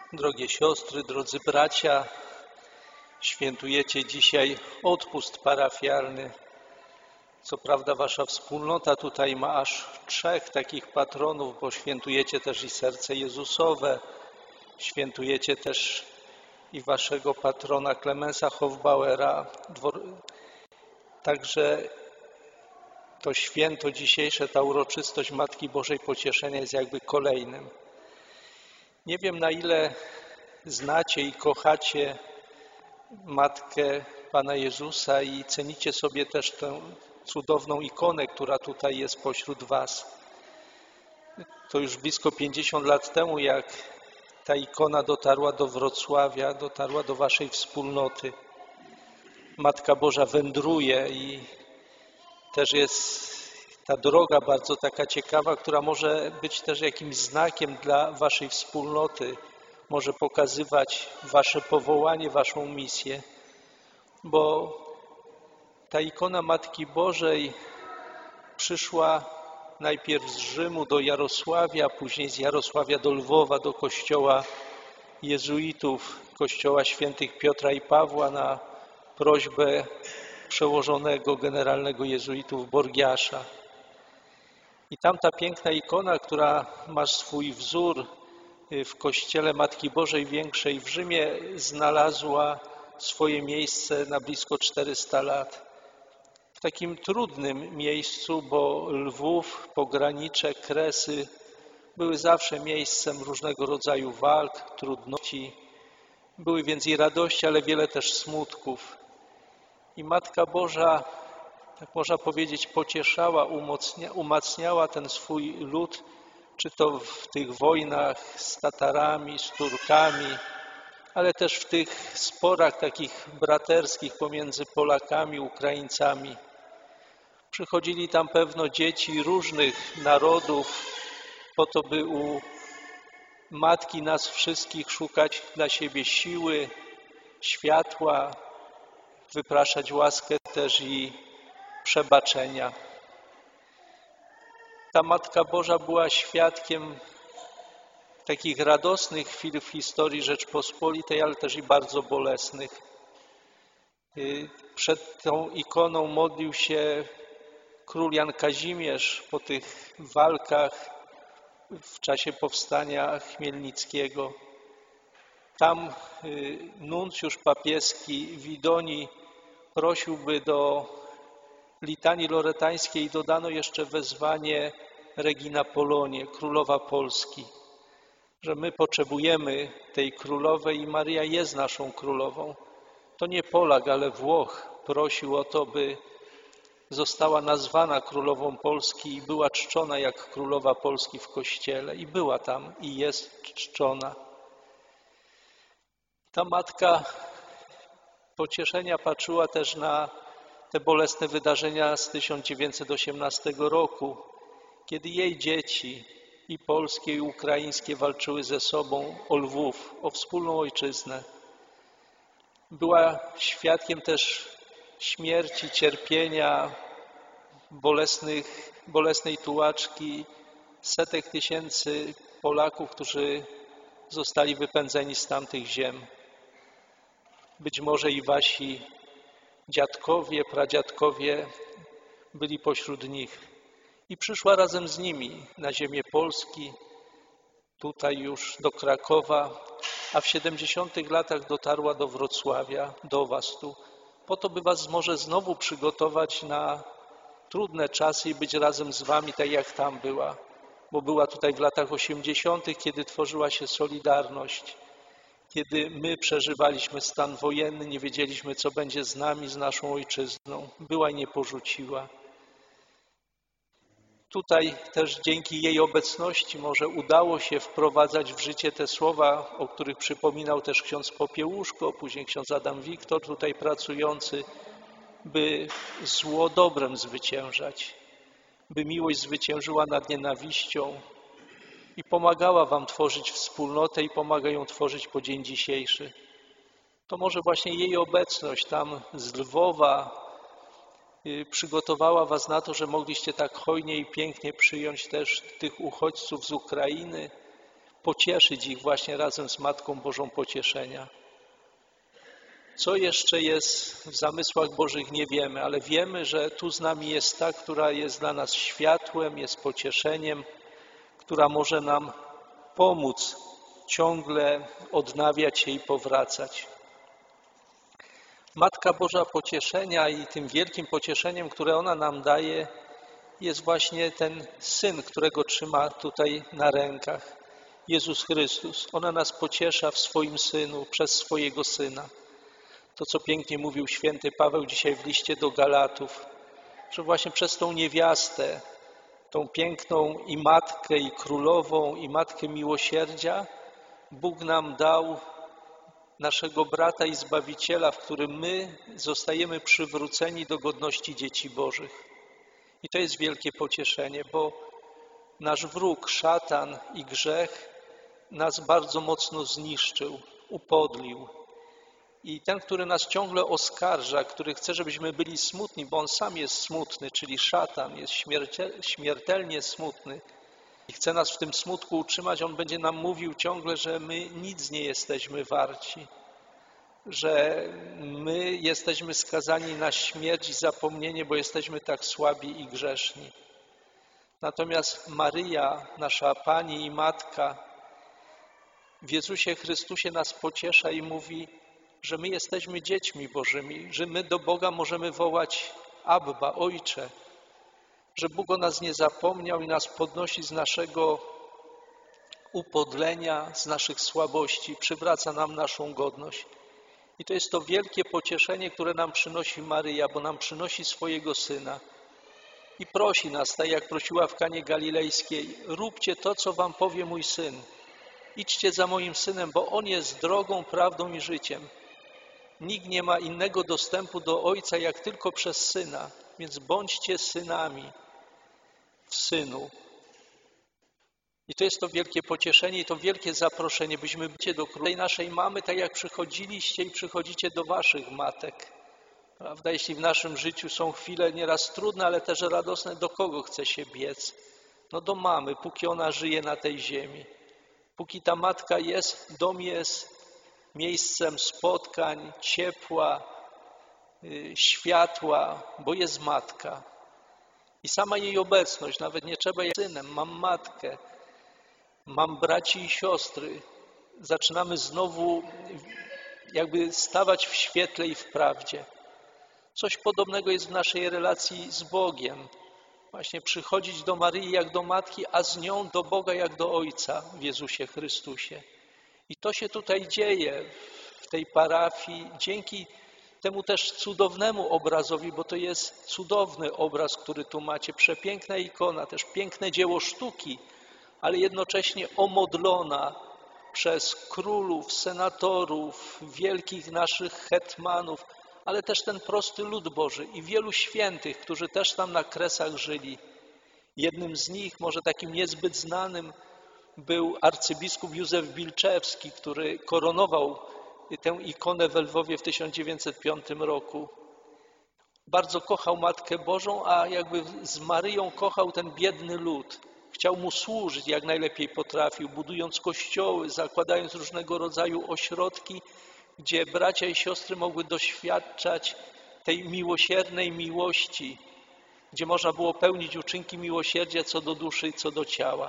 Drogie siostry, drodzy bracia, świętujecie dzisiaj odpust parafialny. Co prawda wasza wspólnota tutaj ma aż 3 takich patronów, bo świętujecie też i serce Jezusowe, świętujecie też i waszego patrona Klemensa Hofbauera. Także to święto dzisiejsze, ta uroczystość Matki Bożej Pocieszenia jest jakby kolejnym. Nie wiem, na ile znacie i kochacie Matkę Pana Jezusa i cenicie sobie też tę cudowną ikonę, która tutaj jest pośród was. To już blisko 50 lat temu, jak ta ikona dotarła do Wrocławia, dotarła do waszej wspólnoty. Matka Boża wędruje i też jest ta droga bardzo taka ciekawa, która może być też jakimś znakiem dla waszej wspólnoty, może pokazywać wasze powołanie, waszą misję, bo ta ikona Matki Bożej przyszła najpierw z Rzymu do Jarosławia, później z Jarosławia do Lwowa, do kościoła jezuitów, kościoła świętych Piotra i Pawła na prośbę przełożonego generalnego jezuitów Borgiasza. I tam ta piękna ikona, która ma swój wzór w kościele Matki Bożej Większej w Rzymie, znalazła swoje miejsce na blisko 400 lat. W takim trudnym miejscu, bo Lwów, pogranicze, Kresy były zawsze miejscem różnego rodzaju walk, trudności. Były więc i radości, ale wiele też smutków. I Matka Boża, tak można powiedzieć, pocieszała, umacniała ten swój lud, czy to w tych wojnach z Tatarami, z Turkami, ale też w tych sporach takich braterskich pomiędzy Polakami i Ukraińcami. Przychodzili tam pewno dzieci różnych narodów po to, by u Matki nas wszystkich szukać dla siebie siły, światła, wypraszać łaskę też i przebaczenia. Ta Matka Boża była świadkiem takich radosnych chwil w historii Rzeczpospolitej, ale też i bardzo bolesnych. Przed tą ikoną modlił się król Jan Kazimierz po tych walkach w czasie powstania chmielnickiego. Tam nuncjusz papieski Widoni prosił, by do litanii loretańskiej dodano jeszcze wezwanie Regina Polonie, królowa Polski, że my potrzebujemy tej królowej i Maryja jest naszą królową. To nie Polak, ale Włoch prosił o to, by została nazwana królową Polski i była czczona jak królowa Polski w kościele. I była tam i jest czczona. Ta Matka Pocieszenia patrzyła też na te bolesne wydarzenia z 1918 roku, kiedy jej dzieci i polskie, i ukraińskie walczyły ze sobą o Lwów, o wspólną ojczyznę. Była świadkiem też śmierci, cierpienia, bolesnej tułaczki setek tysięcy Polaków, którzy zostali wypędzeni z tamtych ziem. Być może i wasi dziadkowie, pradziadkowie byli pośród nich. I przyszła razem z nimi na ziemię Polski, tutaj już do Krakowa, a w 70 latach dotarła do Wrocławia, do was tu, po to, by was może znowu przygotować na trudne czasy i być razem z wami, tak jak tam była. Bo była tutaj w latach 80., kiedy tworzyła się Solidarność, kiedy my przeżywaliśmy stan wojenny, nie wiedzieliśmy, co będzie z nami, z naszą ojczyzną. Była i nie porzuciła. Tutaj też dzięki jej obecności może udało się wprowadzać w życie te słowa, o których przypominał też ksiądz Popiełuszko, później ksiądz Adam Wiktor, tutaj pracujący, by zło dobrem zwyciężać, by miłość zwyciężyła nad nienawiścią i pomagała wam tworzyć wspólnotę i pomaga ją tworzyć po dzień dzisiejszy. To może właśnie jej obecność tam z Lwowa przygotowała was na to, że mogliście tak hojnie i pięknie przyjąć też tych uchodźców z Ukrainy, pocieszyć ich właśnie razem z Matką Bożą Pocieszenia. Co jeszcze jest w zamysłach Bożych, nie wiemy, ale wiemy, że tu z nami jest ta, która jest dla nas światłem, jest pocieszeniem, która może nam pomóc ciągle odnawiać się i powracać. Matka Boża Pocieszenia i tym wielkim pocieszeniem, które ona nam daje, jest właśnie ten Syn, którego trzyma tutaj na rękach. Jezus Chrystus. Ona nas pociesza w swoim Synu, przez swojego Syna. To, co pięknie mówił święty Paweł dzisiaj w liście do Galatów, że właśnie przez tą niewiastę, tą piękną i matkę, i królową, i matkę miłosierdzia, Bóg nam dał naszego brata i Zbawiciela, w którym my zostajemy przywróceni do godności dzieci Bożych. I to jest wielkie pocieszenie, bo nasz wróg, szatan i grzech nas bardzo mocno zniszczył, upodlił. I ten, który nas ciągle oskarża, który chce, żebyśmy byli smutni, bo on sam jest smutny, czyli szatan jest śmiertelnie smutny i chce nas w tym smutku utrzymać, on będzie nam mówił ciągle, że my nic nie jesteśmy warci, że my jesteśmy skazani na śmierć i zapomnienie, bo jesteśmy tak słabi i grzeszni. Natomiast Maryja, nasza Pani i Matka, w Jezusie Chrystusie nas pociesza i mówi, że my jesteśmy dziećmi Bożymi, że my do Boga możemy wołać Abba, Ojcze, że Bóg o nas nie zapomniał i nas podnosi z naszego upodlenia, z naszych słabości, przywraca nam naszą godność. I to jest to wielkie pocieszenie, które nam przynosi Maryja, bo nam przynosi swojego Syna i prosi nas, tak jak prosiła w Kanie Galilejskiej, róbcie to, co wam powie mój Syn. Idźcie za moim Synem, bo On jest drogą, prawdą i życiem. Nikt nie ma innego dostępu do Ojca, jak tylko przez Syna, więc bądźcie synami w Synu. I to jest to wielkie pocieszenie i to wielkie zaproszenie, byśmy byli do Królowej naszej mamy, tak jak przychodziliście i przychodzicie do waszych matek. Prawda? Jeśli w naszym życiu są chwile nieraz trudne, ale też radosne, do kogo chce się biec? No do mamy, póki ona żyje na tej ziemi. Póki ta matka jest, dom jest miejscem spotkań, ciepła, światła, bo jest matka. I sama jej obecność, nawet nie trzeba jej synem, mam matkę, mam braci i siostry. Zaczynamy znowu jakby stawać w świetle i w prawdzie. Coś podobnego jest w naszej relacji z Bogiem. Właśnie przychodzić do Maryi jak do Matki, a z nią do Boga jak do Ojca w Jezusie Chrystusie. I to się tutaj dzieje w tej parafii dzięki temu też cudownemu obrazowi, bo to jest cudowny obraz, który tu macie, przepiękna ikona, też piękne dzieło sztuki, ale jednocześnie omodlona przez królów, senatorów, wielkich naszych hetmanów, ale też ten prosty lud Boży i wielu świętych, którzy też tam na Kresach żyli. Jednym z nich, może takim niezbyt znanym, był arcybiskup Józef Bilczewski, który koronował tę ikonę w Lwowie w 1905 roku. Bardzo kochał Matkę Bożą, a jakby z Maryją kochał ten biedny lud. Chciał mu służyć jak najlepiej potrafił, budując kościoły, zakładając różnego rodzaju ośrodki, gdzie bracia i siostry mogły doświadczać tej miłosiernej miłości, gdzie można było pełnić uczynki miłosierdzia co do duszy i co do ciała.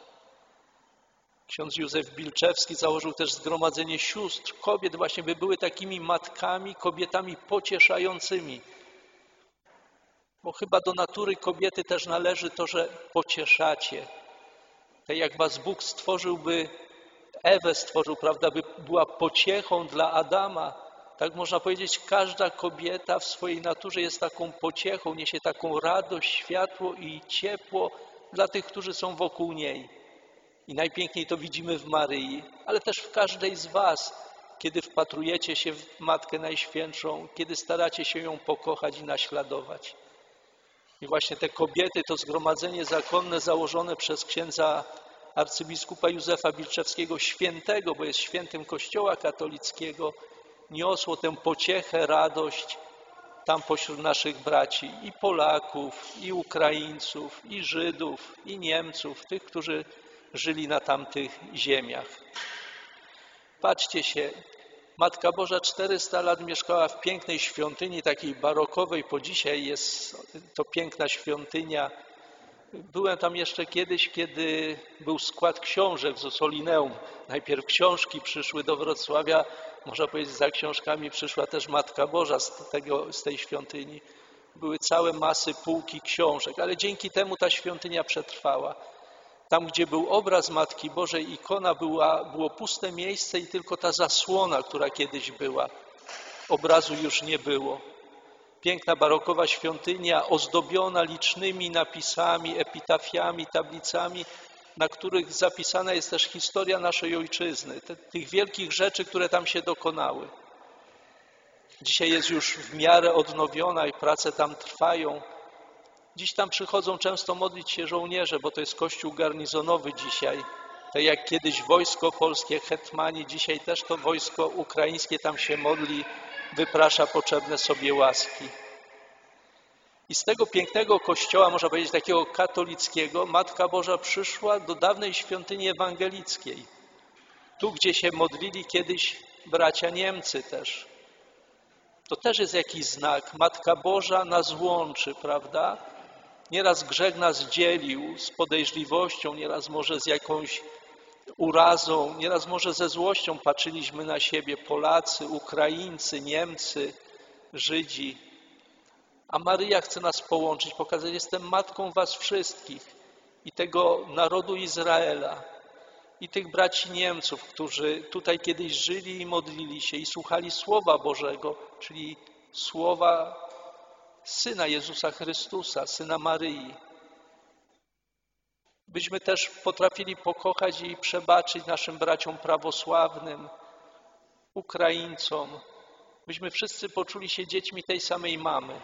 Ksiądz Józef Bilczewski założył też zgromadzenie sióstr, kobiet właśnie, by były takimi matkami, kobietami pocieszającymi. Bo chyba do natury kobiety też należy to, że pocieszacie. Tak jak was Bóg stworzył, by Ewę stworzył, prawda, by była pociechą dla Adama. Tak można powiedzieć, każda kobieta w swojej naturze jest taką pociechą, niesie taką radość, światło i ciepło dla tych, którzy są wokół niej. I najpiękniej to widzimy w Maryi, ale też w każdej z was, kiedy wpatrujecie się w Matkę Najświętszą, kiedy staracie się ją pokochać i naśladować. I właśnie te kobiety, to zgromadzenie zakonne założone przez księdza arcybiskupa Józefa Bilczewskiego, świętego, bo jest świętym Kościoła katolickiego, niosło tę pociechę, radość tam pośród naszych braci i Polaków, i Ukraińców, i Żydów, i Niemców, tych, którzy żyli na tamtych ziemiach. Patrzcie się, Matka Boża 400 lat mieszkała w pięknej świątyni, takiej barokowej, po dzisiaj jest to piękna świątynia. Byłem tam jeszcze kiedyś, kiedy był skład książek z Ossolineum. Najpierw książki przyszły do Wrocławia, można powiedzieć, za książkami przyszła też Matka Boża z tej świątyni. Były całe masy półki książek, ale dzięki temu ta świątynia przetrwała. Tam, gdzie był obraz Matki Bożej, ikona, było puste miejsce i tylko ta zasłona, która kiedyś była. Obrazu już nie było. Piękna barokowa świątynia, ozdobiona licznymi napisami, epitafiami, tablicami, na których zapisana jest też historia naszej ojczyzny, tych wielkich rzeczy, które tam się dokonały. Dzisiaj jest już w miarę odnowiona i prace tam trwają. Dziś tam przychodzą często modlić się żołnierze, bo to jest kościół garnizonowy dzisiaj. Tak jak kiedyś wojsko polskie, hetmani, dzisiaj też to wojsko ukraińskie tam się modli, wyprasza potrzebne sobie łaski. I z tego pięknego kościoła, można powiedzieć takiego katolickiego, Matka Boża przyszła do dawnej świątyni ewangelickiej. Tu, gdzie się modlili kiedyś bracia Niemcy też. To też jest jakiś znak. Matka Boża nas łączy, prawda? Nieraz grzech nas dzielił z podejrzliwością, nieraz może z jakąś urazą, nieraz może ze złością patrzyliśmy na siebie, Polacy, Ukraińcy, Niemcy, Żydzi. A Maryja chce nas połączyć, pokazać, jestem matką was wszystkich i tego narodu Izraela, i tych braci Niemców, którzy tutaj kiedyś żyli i modlili się i słuchali Słowa Bożego, czyli słowa Syna Jezusa Chrystusa, Syna Maryi. Byśmy też potrafili pokochać i przebaczyć naszym braciom prawosławnym, Ukraińcom. Byśmy wszyscy poczuli się dziećmi tej samej mamy.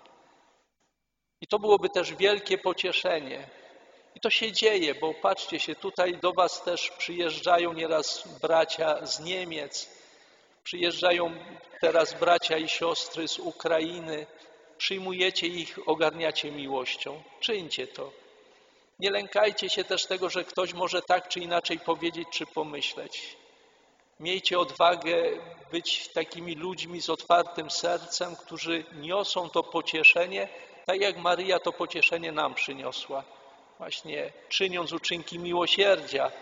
I to byłoby też wielkie pocieszenie. I to się dzieje, bo patrzcie się, tutaj do was też przyjeżdżają nieraz bracia z Niemiec, przyjeżdżają teraz bracia i siostry z Ukrainy, przyjmujecie ich, ogarniacie miłością. Czyńcie to. Nie lękajcie się też tego, że ktoś może tak czy inaczej powiedzieć czy pomyśleć. Miejcie odwagę być takimi ludźmi z otwartym sercem, którzy niosą to pocieszenie, tak jak Maryja to pocieszenie nam przyniosła. Właśnie czyniąc uczynki miłosierdzia,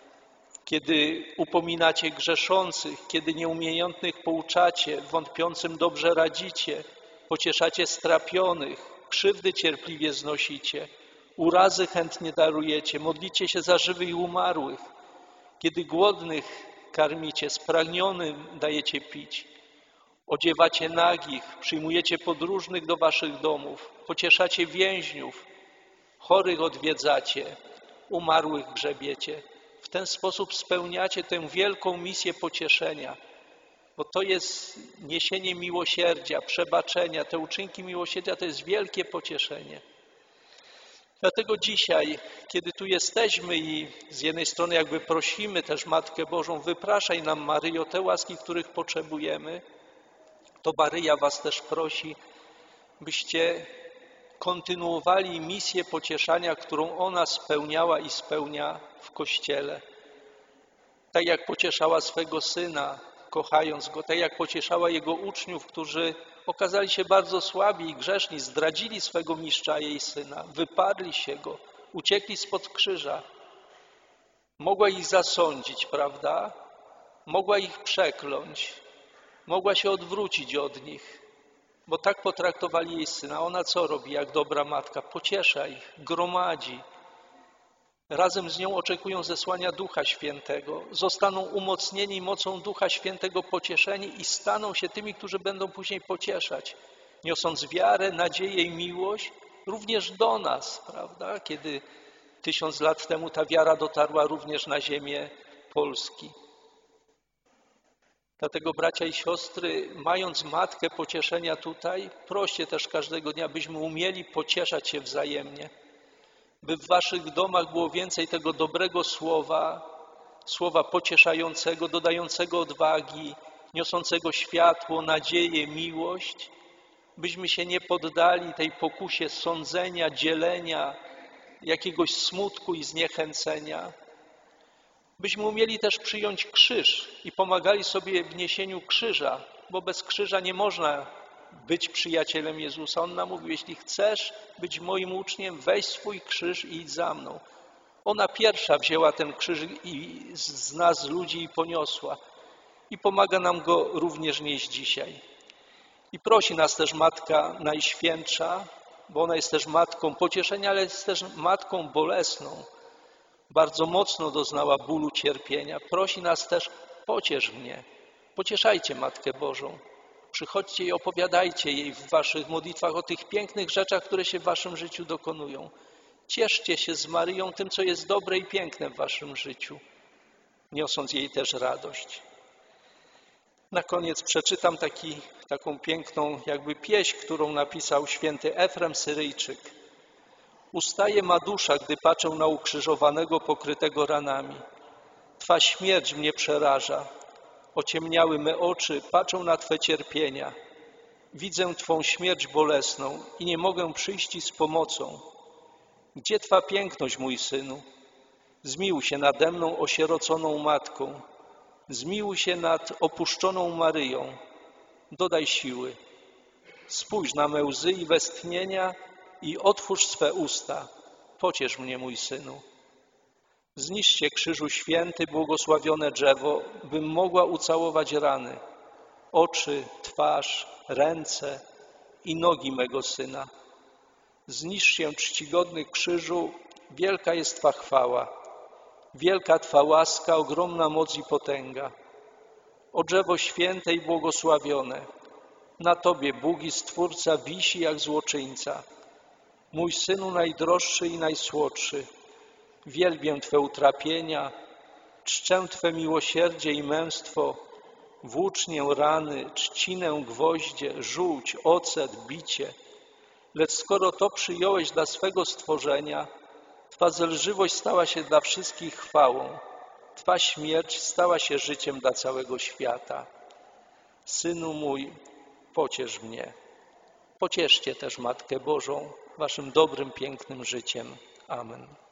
kiedy upominacie grzeszących, kiedy nieumiejętnych pouczacie, wątpiącym dobrze radzicie, pocieszacie strapionych, krzywdy cierpliwie znosicie, urazy chętnie darujecie, modlicie się za żywych i umarłych, kiedy głodnych karmicie, spragnionym dajecie pić, odziewacie nagich, przyjmujecie podróżnych do waszych domów, pocieszacie więźniów, chorych odwiedzacie, umarłych grzebiecie. W ten sposób spełniacie tę wielką misję pocieszenia, bo to jest niesienie miłosierdzia, przebaczenia. Te uczynki miłosierdzia to jest wielkie pocieszenie. Dlatego dzisiaj, kiedy tu jesteśmy i z jednej strony jakby prosimy też Matkę Bożą, wypraszaj nam, Maryjo, te łaski, których potrzebujemy, to Maryja was też prosi, byście kontynuowali misję pocieszania, którą ona spełniała i spełnia w Kościele. Tak jak pocieszała swego Syna, kochając Go, tak jak pocieszała Jego uczniów, którzy okazali się bardzo słabi i grzeszni, zdradzili swego Mistrza, jej Syna, wyparli się Go, uciekli spod krzyża. Mogła ich zasądzić, prawda? Mogła ich przekląć, mogła się odwrócić od nich, bo tak potraktowali jej Syna. Ona co robi jak dobra matka? Pociesza ich, gromadzi. Razem z nią oczekują zesłania Ducha Świętego. Zostaną umocnieni mocą Ducha Świętego, pocieszeni i staną się tymi, którzy będą później pocieszać, niosąc wiarę, nadzieję i miłość również do nas, prawda? Kiedy 1000 lat temu ta wiara dotarła również na ziemię Polski. Dlatego, bracia i siostry, mając Matkę pocieszenia tutaj, proście też każdego dnia, byśmy umieli pocieszać się wzajemnie, by w waszych domach było więcej tego dobrego słowa, słowa pocieszającego, dodającego odwagi, niosącego światło, nadzieję, miłość, byśmy się nie poddali tej pokusie sądzenia, dzielenia, jakiegoś smutku i zniechęcenia, byśmy umieli też przyjąć krzyż i pomagali sobie w niesieniu krzyża, bo bez krzyża nie można być przyjacielem Jezusa. On nam mówił, jeśli chcesz być moim uczniem, weź swój krzyż i idź za mną. Ona pierwsza wzięła ten krzyż i z nas, ludzi, i poniosła. I pomaga nam go również nieść dzisiaj. I prosi nas też Matka Najświętsza, bo ona jest też matką pocieszenia, ale jest też matką bolesną. Bardzo mocno doznała bólu, cierpienia. Prosi nas też, pociesz mnie. Pocieszajcie Matkę Bożą. Przychodźcie i opowiadajcie jej w waszych modlitwach o tych pięknych rzeczach, które się w waszym życiu dokonują. Cieszcie się z Maryją tym, co jest dobre i piękne w waszym życiu, niosąc jej też radość. Na koniec przeczytam taką piękną pieśń, którą napisał święty Efrem Syryjczyk. Ustaje ma dusza, gdy patrzę na ukrzyżowanego, pokrytego ranami. Twa śmierć mnie przeraża. Ociemniały me oczy, patrzę na Twe cierpienia. Widzę Twą śmierć bolesną i nie mogę przyjść Ci z pomocą. Gdzie Twa piękność, mój Synu? Zmiłuj się nade mną, osieroconą matką. Zmiłuj się nad opuszczoną Maryją. Dodaj siły. Spójrz na me łzy i westchnienia i otwórz swe usta. Pociesz mnie, mój Synu. Zniszcie, Krzyżu Święty, błogosławione drzewo, bym mogła ucałować rany, oczy, twarz, ręce i nogi mego Syna. Zniszcz się, czcigodny Krzyżu, wielka jest Twa chwała, wielka Twa łaska, ogromna moc i potęga. O drzewo święte i błogosławione, na Tobie Bóg i Stwórca wisi jak złoczyńca. Mój Synu najdroższy i najsłodszy, wielbię Twe utrapienia, czczę Twe miłosierdzie i męstwo, włócznię rany, trzcinę gwoździe, żółć, ocet, bicie. Lecz skoro to przyjąłeś dla swego stworzenia, Twa zelżywość stała się dla wszystkich chwałą, Twa śmierć stała się życiem dla całego świata. Synu mój, pociesz mnie. Pocieszcie też Matkę Bożą waszym dobrym, pięknym życiem. Amen.